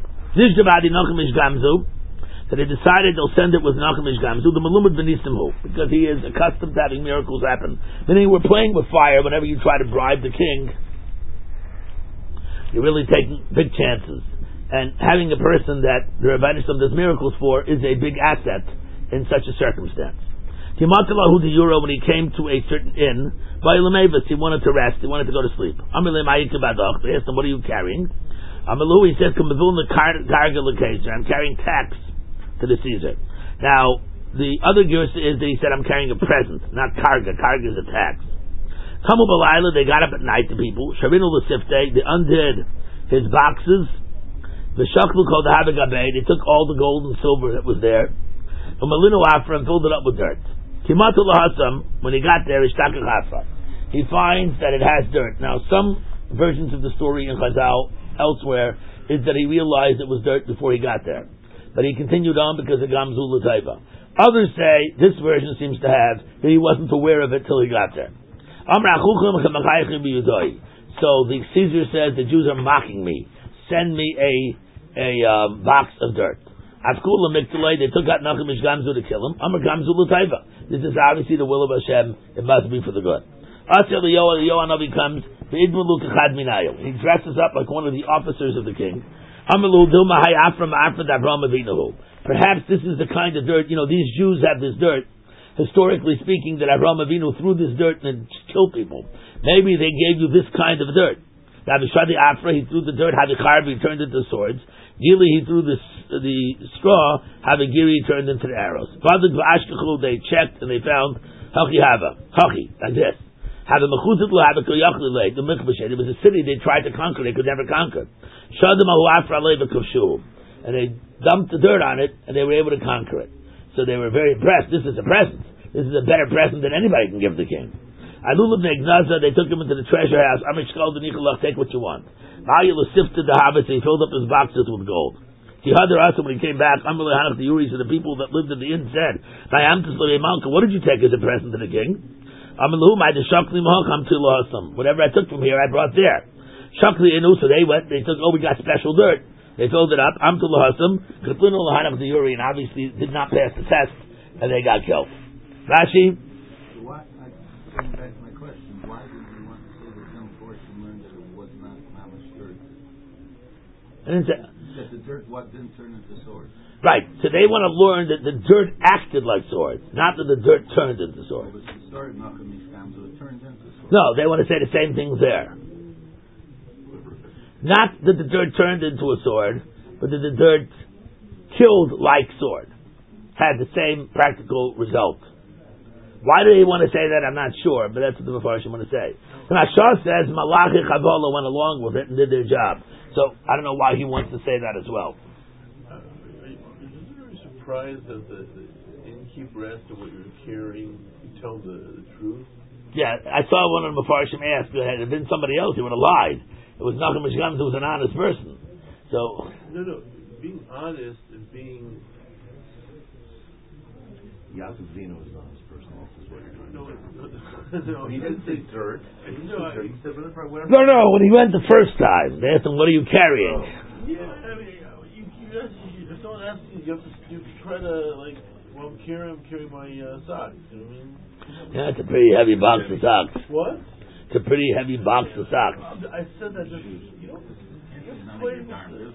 S1: So they decided they'll send it with Nachum Gamzu, the Malumad B'Nisimhu, because he is accustomed to having miracles happen. Meaning we're playing with fire whenever you try to bribe the king. You're really taking big chances. And having a person that the Rebbeinu Shalom does miracles for is a big asset in such a circumstance. When he came to a certain inn, he wanted to rest, he wanted to go to sleep. They asked him, what are you carrying? He says, I'm carrying tax to the Caesar. Now, the other girsa is that he said, I'm carrying a present, not karga. Karga is a tax. Kamu b'layla, they got up at night, the people. Shavinu l'sifte, they undid his boxes. The shaklu called the habagabe, they took all the gold and silver that was there. Umalinu afra and filled it up with dirt. Kimatu lahasam, when he got there, ishtakach afra. He finds that it has dirt. Now, some versions of the story in Chazal elsewhere is that he realized it was dirt before he got there. But he continued on because of Gamzu l'taiva. Others say, this version seems to have, that he wasn't aware of it till he got there. So the Caesar says, the Jews are mocking me. Send me a box of dirt. They took out Nachum Gamzu to kill him. This is obviously the will of Hashem. It must be for the good. Yoanavi comes. He dresses up like one of the officers of the king. Perhaps this is the kind of dirt, these Jews have this dirt, historically speaking, that Avraham Avinu threw this dirt and killed people. Maybe they gave you this kind of dirt. He threw the dirt, he turned into swords. Gili, he threw the straw, Havigiri turned into the arrows. They checked and they found Hachi, like this. It was a city they tried to conquer, they could never conquer. And they dumped the dirt on it and they were able to conquer it. So they were very impressed. This is a present. This is a better present than anybody can give the king. They took him into the treasure house. Take what you want. Sifted the hobbits, he filled up his boxes with gold. When he came back, the Uris and the people that lived in the inn said, what did you take as a present to the king? Whatever I took from here, I brought there. So they went, they took, we got special dirt. They filled it up, the Uri, and obviously did not pass the test, and they got killed. Rashi?
S5: Going back to my question, why did you want to say that some portion learned that it was not mamish dirt? That the dirt didn't turn into swords.
S1: Right. So they want to learn that the dirt acted like swords, not that the dirt turned into swords.
S5: Well, the story of Nachum Gamzu, it turns into swords.
S1: No, they want to say the same thing there. Not that the dirt turned into a sword, but that the dirt killed like sword. Had the same practical result. Why do they want to say that? I'm not sure, but that's what the Mepharshim want to say. And Ashar says Malachi Chavola went along with it and did their job. So I don't know why he wants to say that as well.
S6: Isn't very surprised that the innkeeper asked him what you're carrying, you tell the truth?
S1: Yeah, I saw one of the Mepharshim ask, had it been somebody else, he would have lied. It was Nachum Gamzu, who was an honest person. So
S6: No, being honest and being...
S2: Yaakov Zeno was not his person. This is what you're trying to
S6: No, he didn't say dirt.
S2: He said whatever.
S1: No, when he went the first time, they asked him, what are you carrying?
S6: Yeah, I mean, if someone asks you, you have to try to, like, well, I'm carrying my socks, you know what I mean?
S1: Yeah, it's a pretty heavy box of socks.
S6: What?
S1: It's a pretty heavy box of socks.
S6: I said that just, you know,
S5: None of your darn business.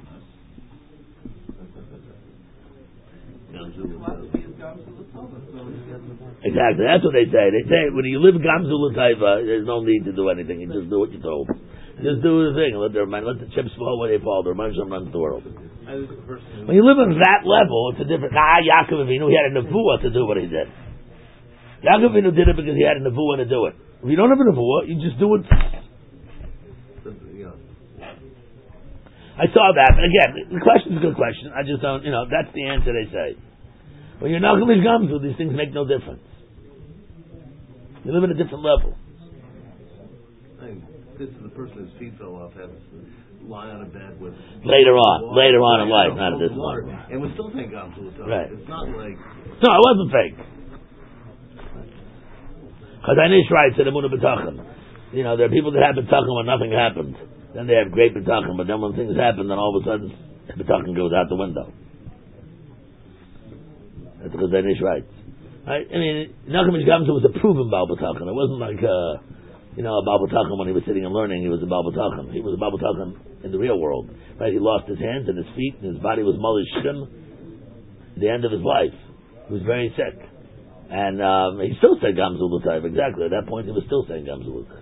S1: Exactly, that's what they say. They say when you live Gamzu L'Taiva, there's no need to do anything. You just do what you're told. Just do the thing. Let the chips fall where they fall. The Rambam runs the world. When you live on that level, it's a different. Yaakov Avinu, he had a nevuah to do what he did. Yaakov Avinu did it because he had a nevuah to do it. If you don't have a nevuah, you just do it. I saw that. But again, the question's a good question. I just don't, that's the answer they say. When you're not Chumash Gamzu, these things make no difference. You live at a different level.
S2: This is the person whose feet fell off has to lie on a bed with
S1: later on in life, not at this point.
S2: And we're still saying Gamzu.
S1: Right.
S2: It's not like
S1: no, it wasn't fake. Because Anish writes in Emunah B'tachon, there are people that have B'tachon when nothing happened. Then they have great B'tachon, but then when things happen, then all of a sudden B'tachon goes out the window. That's what Anish writes. Right? I mean, Chumash Gamzu was a proven Baal B'tachon. It wasn't like a Baal B'tachon when he was sitting and learning, he was a Baal B'tachon. He was a Baal B'tachon in the real world. Right? He lost his hands and his feet, and his body was Malish Shim at the end of his life. He was very sick. And he still said Gamzu L'Taiv. Exactly. At that point, he was still saying Gamzu L'Taiv.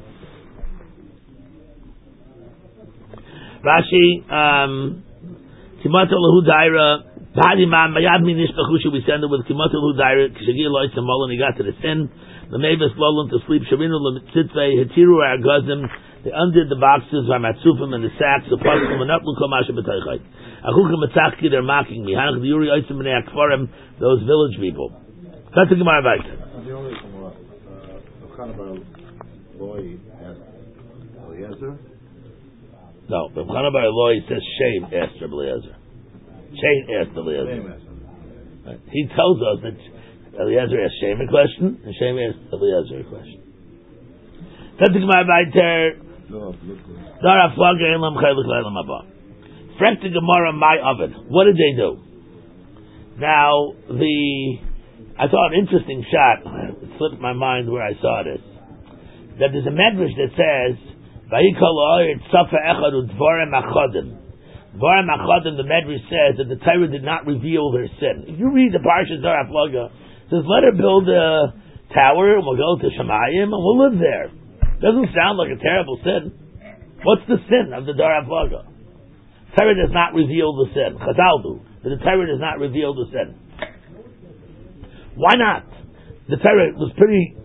S1: Rashi, Kimato Lahu Daira, Badi Man, Mayad Minish Bachusha, we send it with Kimato Lahu Daira, Kishagir Lois and Molin, he got to the sin, the Mavis Lolin to sleep, Shavinu Lemitsitve, Hetiru Argazim, they undid the boxes, Vamatsufim and the sacks, the Paskum, and Uplukom Asha B'Taichai. Achukim Matzachki, they're mocking me. Hanach the Yuri Oisim B'nei Akfarim, those village people. That's the Gemara Vayt.
S3: The only Gemara, Chanan Loi asked Eliezer.
S1: No, but Chanan Bar Eloi says Shem asked Eliezer. Shem asked Eliezer. Right. He tells us that Eliezer asked Shem a question, and Shem asked Eliezer a question. That's the Gemara Vayt. Dara Flaga Elam Chaylik Leilam Abba. Frek the Gemara my oven. What did they do? Now I saw an interesting shot. It slipped my mind where I saw this. That there's a medrash that says, "Vayikol Oyer Tzafa Echad Udvarem Achadim." Dvarem Achadim. The medrash says that the Torah did not reveal their sin. If you read the Parshas Dara Flaga, it says, "Let her build a tower, and we'll go to Shemayim, and we'll live there." Doesn't sound like a terrible sin. What's the sin of the Dara Flaga? Torah does not reveal the sin. Chazal do, but the Torah does not reveal the sin. Why not? The Torah was pretty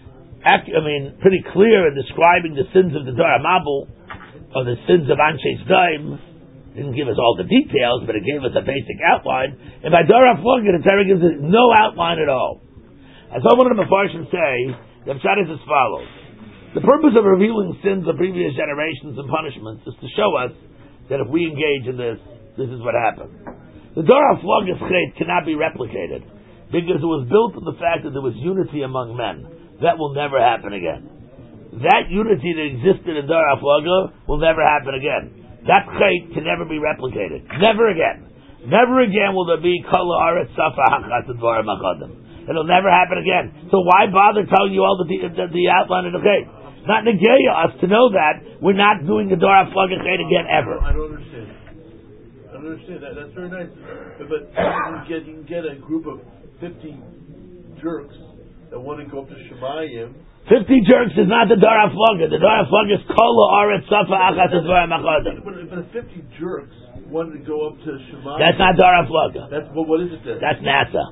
S1: clear in describing the sins of the Dara Mabul, or the sins of Anshe Sdaim. Didn't give us all the details, but it gave us a basic outline. And by Dara Flaga, the Torah gives us no outline at all. I saw one of the Mefarshim say, the Pshat is as follows. The purpose of revealing sins of previous generations and punishments is to show us that if we engage in this is what happened. The Dara Flaga Chet cannot be replicated, because it was built on the fact that there was unity among men. That will never happen again. That unity that existed in Dara Flaga will never happen again. That Chet can never be replicated. Never again. Never again will there be Kol Haaretz Safa Hachat Dvarim Achadim. It'll never happen again. So why bother telling you all the outline of the Chet? Not negaya us to know that we're not doing the Dara Flaga Chet again ever.
S6: I don't understand. That's very nice. But you can get a group of 50 jerks that want to go up to Shemayim. 50
S1: jerks is not the Dara Flaga. The Dara Flaga is Kol Haaretz Safa Hachat Dvarim Achadim.
S6: But if 50 jerks wanted to go up to Shemayim,
S1: that's not Dara Flaga.
S6: What is it then?
S1: That's NASA.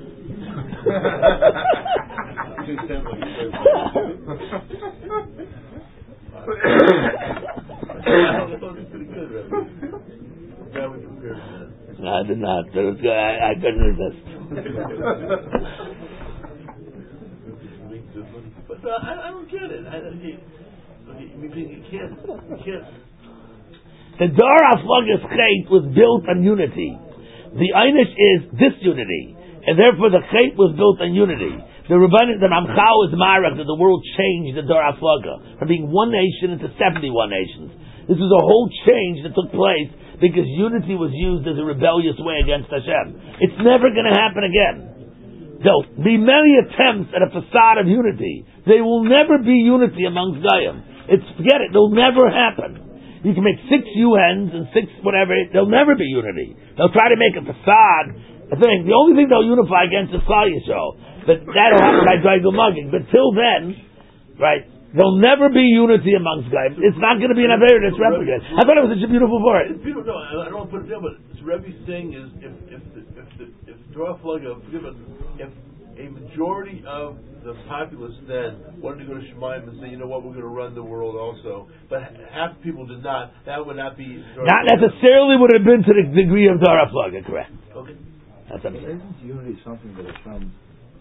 S1: No, I did not. It was good. I couldn't resist.
S6: But I don't get it. You can't.
S1: The Dara Flaga Chet was built on unity. The Einish is disunity, and therefore the Chet was built on unity. The Ramchal is marach that the world changed the Dara Flaga from being one nation into 71 nations. This was a whole change that took place because unity was used as a rebellious way against Hashem. It's never going to happen again. There'll be many attempts at a facade of unity. They will never be unity amongst Goyim. Forget it. It'll never happen. You can make 6 UNs and 6 whatever. There'll never be unity. They'll try to make a facade. The only thing they'll unify against is Klal Yisrael. But that'll happen by Dreigel Magid. But till then, right? There'll never be unity amongst guys. It's not going to be an Aveir that's replicated. I thought it was such a beautiful word.
S6: It's beautiful. No, I don't want to put it down, but Rebbe's saying is if Torah Flaga, if a majority of the populace then wanted to go to Shemayim and say, you know what, we're going to run the world also, but half the people did not, that would not be...
S1: Not necessarily would have been to the degree of Torah Flaga, correct.
S6: Okay.
S1: That's what I'm saying.
S3: Isn't unity something that Hashem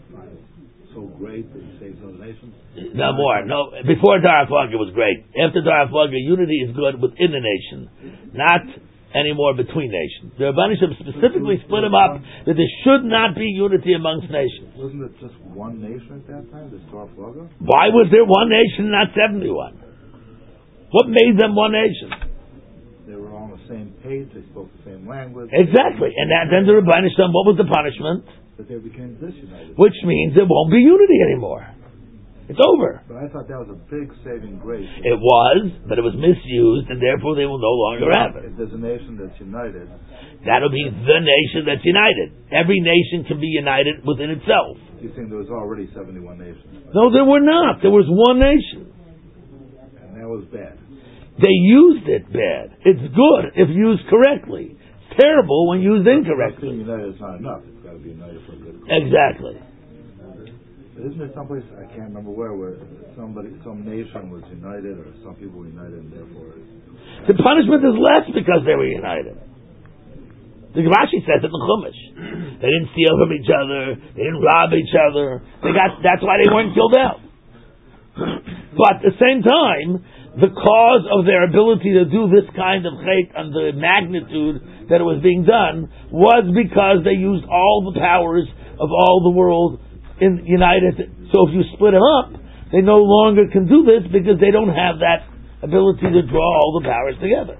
S3: so great that he saves other nations?
S1: No more. No, before Darach Flaga was great. After Darach Flaga, unity is good within the nation, not anymore between nations. The Rebbeinu Shem specifically split them up that there should not be unity amongst nations.
S3: Wasn't it just one nation at that time, the Darach Flaga?
S1: Why was there one nation, not 71? What made them one nation?
S3: They were all on the same page. They spoke the same language.
S1: Exactly, and then the Rebbeinu Shem, what was the punishment?
S3: That they became disunited.
S1: Which means there won't be unity anymore. It's over.
S3: But I thought that was a big saving grace.
S1: It was, but it was misused, and therefore they will no longer have it.
S3: If there's a nation that's united,
S1: that'll be the nation that's united. Every nation can be united within itself.
S3: You think there was already 71 nations?
S1: No, there were not. There was one nation.
S3: And that was bad.
S1: They used it bad. It's good if used correctly. It's terrible when used incorrectly.
S3: Being united is not enough. It's got to be united for a good cause.
S1: Exactly.
S3: But isn't there someplace, I can't remember where some nation was united, or some people were united, and therefore...
S1: The punishment is less because they were united. The Rashi says it in the Chumash. They didn't steal from each other. They didn't rob each other. That's why they weren't killed out. But at the same time, the cause of their ability to do this kind of chait and the magnitude that it was being done was because they used all the powers of all the world in united. So if you split them up, they no longer can do this because they don't have that ability to draw all the powers together.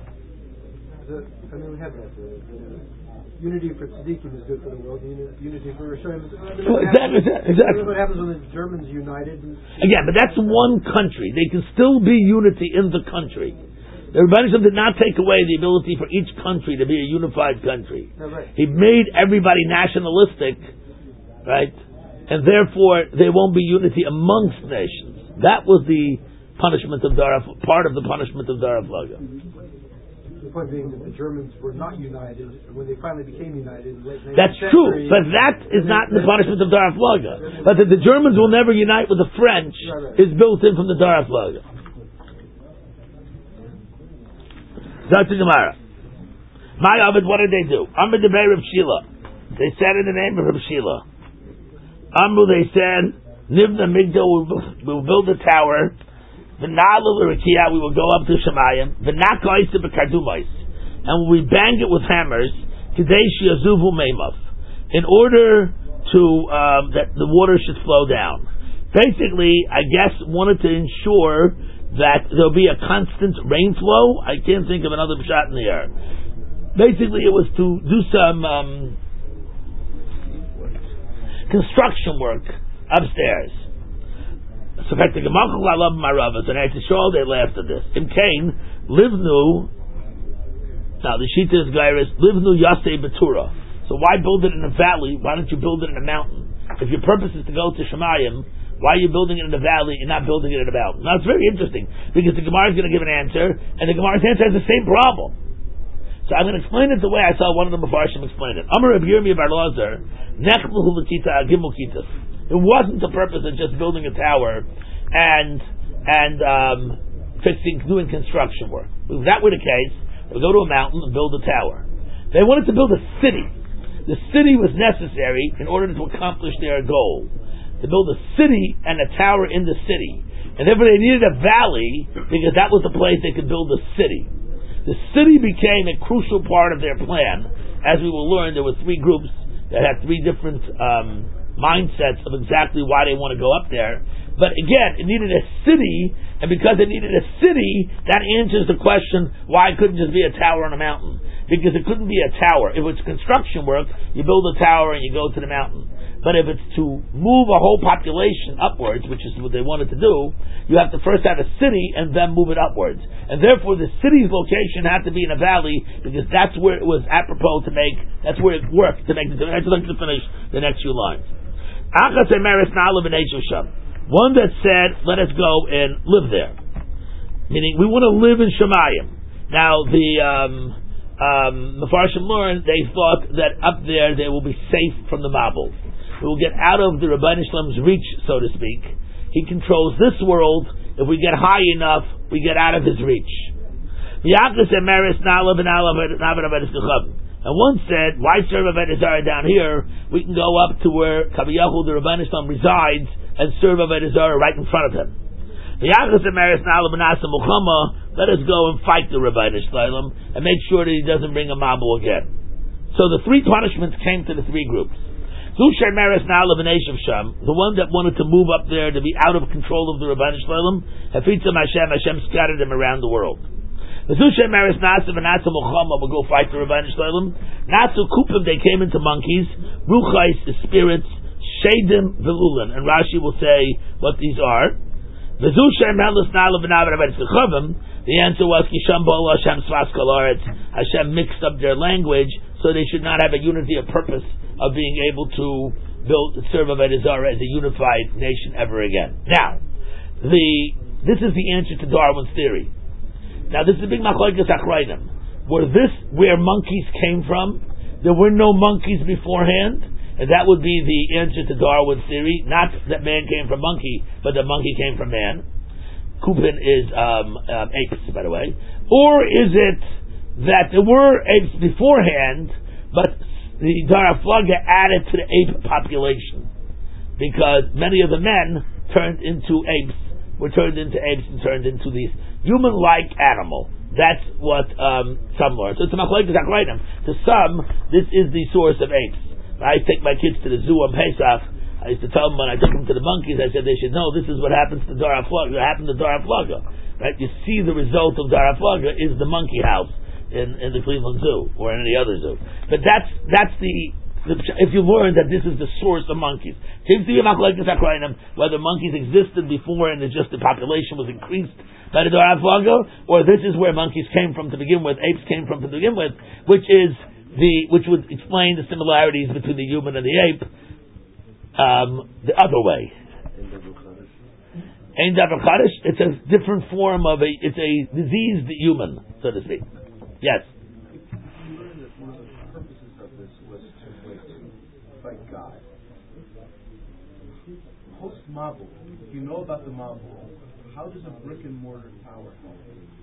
S7: We have that. Unity for tzaddikim is good for the world. Unity for Rishonim.
S1: Exactly.
S7: What happens when the Germans united?
S1: Again, but that's one country. They can still be unity in the country. The Rebbeinu Shem did not take away the ability for each country to be a unified country.
S7: Oh, right.
S1: He made everybody nationalistic, right? And therefore, there won't be unity amongst nations. That was the punishment of part of the punishment of Darach Flaga.
S7: The point being that the Germans were not united, and when they finally became united in the late 19th
S1: That's
S7: century,
S1: true, but that is not the punishment of Darach Flaga. But that the Germans will never unite with the French is built in from the Darach Flaga. Dr. Gemara. My Abed, what did they do? Amr Debei Reb Shila. They said in the name of Reb Shila. Amru, they said, Nivna Migdal, we'll build a tower. V'na'alu l'Rikiah, we will go up to Shemayim. V'na'ka'is b'kardumais, and we bang it with hammers. Kidei she'yazuvu meimav, in order to that the water should flow down. Basically, I guess wanted to ensure that there'll be a constant rain flow. I can't think of another shot in the air. Basically, it was to do some construction work upstairs. So, in fact, the Gemarchul I love my rabbis, and I had to show all they laughed at this. In Cain, Livnu, now the Shita is Gairis, Livnu Yasei Betura. So why build it in a valley? Why don't you build it in a mountain? If your purpose is to go to Shemayim, why are you building it in a valley and not building it in a mountain? Now it's very interesting, because the Gemara is going to give an answer, and the Gemara's answer has the same problem. So I'm going to explain it the way I saw one of the Mefarshim explain it. Amar Reb Yirmiyah bar Elazar, Nechlu L'Kita Agimul Kitas. It wasn't the purpose of just building a tower and doing construction work. If that were the case, they would go to a mountain and build a tower. They wanted to build a city. The city was necessary in order to accomplish their goal. To build a city and a tower in the city. And therefore they needed a valley because that was the place they could build a city. The city became a crucial part of their plan. As we will learn, there were 3 groups that had 3 different mindsets of exactly why they want to go up there. But again, it needed a city, and because it needed a city, that answers the question why it couldn't just be a tower on a mountain. Because it couldn't be a tower. If it's construction work, you build a tower and you go to the mountain. But if it's to move a whole population upwards, which is what they wanted to do, you have to first have a city and then move it upwards. And therefore the city's location had to be in a valley, because that's where it was apropos to make, that's where it worked to make the, I'd like to finish the next few lines. One that said, let us go and live there. Meaning, we want to live in Shemayim. Now, the Mefarshim learned, they thought that up there they will be safe from the Mabul. We will get out of the Rabbeinu Shlomo's reach, so to speak. He controls this world. If we get high enough, we get out of his reach. And one said, why serve Avodah Zarah down here? We can go up to where Kaviyahu, the Rabbeinu Shlom, resides and serve Avodah Zarah right in front of him. Let us go and fight the Rabbeinu Shlom and make sure that he doesn't bring a Mabul again. So the three punishments came to the three groups. The one that wanted to move up there to be out of control of the Rabbeinu Shlom, Hashem scattered him around the world. Will go fight the Rabbeinu Shlom. Natsu Kupim, they came into monkeys. Ruchais, the spirits. Shadim, Velulan. And Rashi will say what these are. The answer was Hashem mixed up their language, so they should not have a unity of purpose of being able to serve Avodah Zarah as a unified nation ever again. Now, this is the answer to Darwin's theory. Now, this is a big machlokes achrayim. Where monkeys came from? There were no monkeys beforehand, and that would be the answer to Darwin's theory. Not that man came from monkey, but that monkey came from man. Kupin is apes, by the way. Or is it that there were apes beforehand, but the Daraflaga added to the ape population? Because many of the men turned into apes, were turned into apes and turned into these human-like animal. That's what some learn. So it's a machlokes achrayim. To some, this is the source of apes. I take my kids to the zoo on Pesach. I used to tell them when I took them to the monkeys, I said they should know this is what happens to Daraflaga. What happened to Daraflaga, right? You see the result of Daraflaga is the monkey house in the Cleveland Zoo or in any other zoo. But that's the if you learn that this is the source of monkeys. Whether monkeys existed before and it's just the population was increased by the Daraflaga, or this is where monkeys came from to begin with, apes came from to begin with, which would explain the similarities between the human and the ape. The other way. Ein Davar Chadash, it's a different form of it's a diseased human, so to speak. Yes.
S5: You learned that one of the purposes of this was to fight God. Post Mabul, if you know about the Mabul, how does a brick and mortar tower help?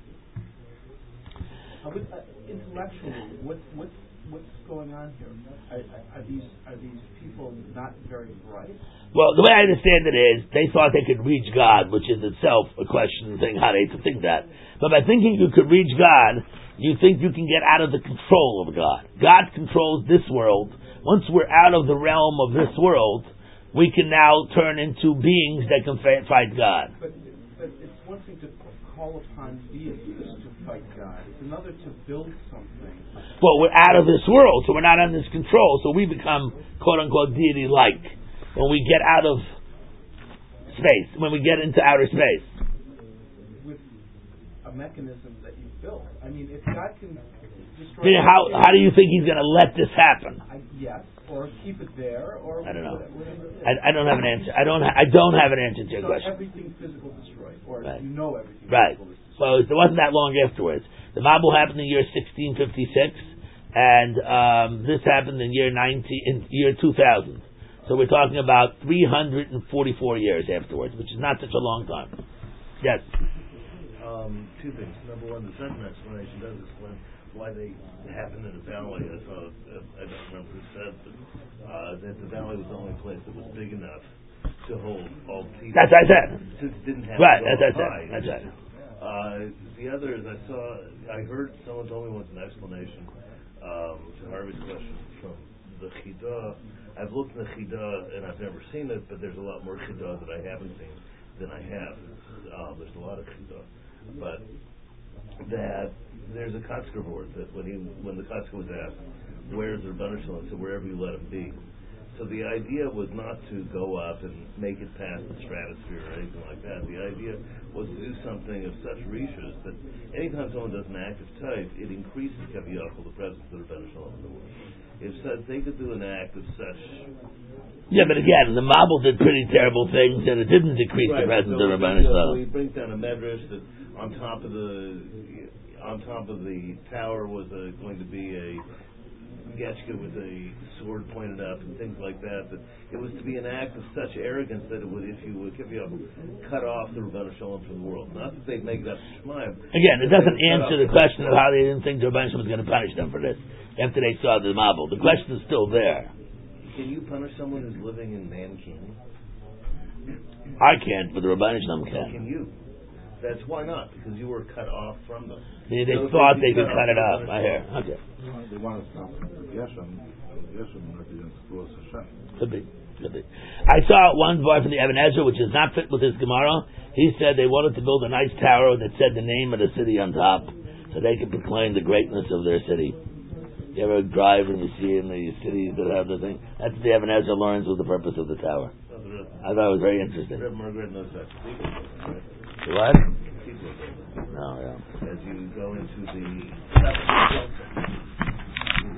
S5: Intellectually, what's going on here? Are these people not very bright?
S1: Well, the way I understand it is, they thought they could reach God, which is itself a question thing, how they think that. But by thinking you could reach God, you think you can get out of the control of God. God controls this world. Once we're out of the realm of this world, we can now turn into beings that can fight God.
S5: But it's one thing to call upon deities to fight God. It's another to build something.
S1: Well, we're out of this world, so we're not under this control, so we become quote-unquote deity-like when we get out of space, when we get into outer space.
S5: With a mechanism that you built. I mean, if God can destroy...
S1: How do you think he's going to let this happen?
S5: Yes, or keep it there, or...
S1: I don't know.
S5: Whatever it is.
S1: I don't have an answer. I don't have an answer to your question.
S5: Everything physical destroyed, or
S1: right.
S5: You know everything
S1: right.
S5: physical is destroyed.
S1: Well, it wasn't that long afterwards. The Mabul happened in the year 1656, and this happened in year 2000. So we're talking about 344 years afterwards, which is not such a long time. Yes.
S2: Two things. Number one, the second explanation does explain why they happened in the valley. I don't remember who said that the valley was the only place that was big enough to hold all people.
S1: That's what I said.
S2: Didn't have
S1: right.
S2: To
S1: That's what I
S2: high.
S1: said. That's right.
S2: The other is I heard someone told me once an explanation to Harvey's question from the Chidah. I've looked in the Chidah and I've never seen it, but there's a lot more Chidah that I haven't seen. than I have. There's a lot of Chida, but that there's a Kotzker board that when the Kotzker was asked, "Where's the Rebbeinu Shalom?" He said, "Wherever you let him be." So the idea was not to go up and make it past the stratosphere or anything like that. The idea was to do something of such rishus that anytime someone does an act of type, it increases Kaviyachol, the presence of the Rebbeinu Shalom in the world. If they could do an act of such...
S1: Yeah, but again, the Mabul did pretty terrible things, and it didn't decrease the presence of the Rebbeinu Shalom.
S2: So he brings down a medrash that on top of the tower was going to be a Getchka with a sword pointed up and things like that. That it was to be an act of such arrogance that it would, if you would cut off the Rebbeinu Shalom from the world. Not that they'd make that Shemaim.
S1: Again, it doesn't answer the question of how they didn't think the Rebbeinu Shalom was going to punish them for this after they saw the Mabul. The question is still there.
S2: Can you punish someone who's living in Nanking?
S1: I can't, but the Rebbeinu Shalom can.
S2: Can you? That's why not, because you were cut off from them.
S1: They thought they could cut it off. I hear. Okay.
S3: They want to stop Geshem. Geshem represents Gvulas Hashem.
S1: Could be. I saw one boy from the Even HaEzer, which is not fit with his Gemara. He said they wanted to build a nice tower that said the name of the city on top, so they could proclaim the greatness of their city. You ever drive and you see in the cities that have the thing? That's what the Even HaEzer learns was the purpose of the tower. I thought it was very interesting.
S2: Margaret knows that.
S1: What? No, yeah.
S2: As you go into the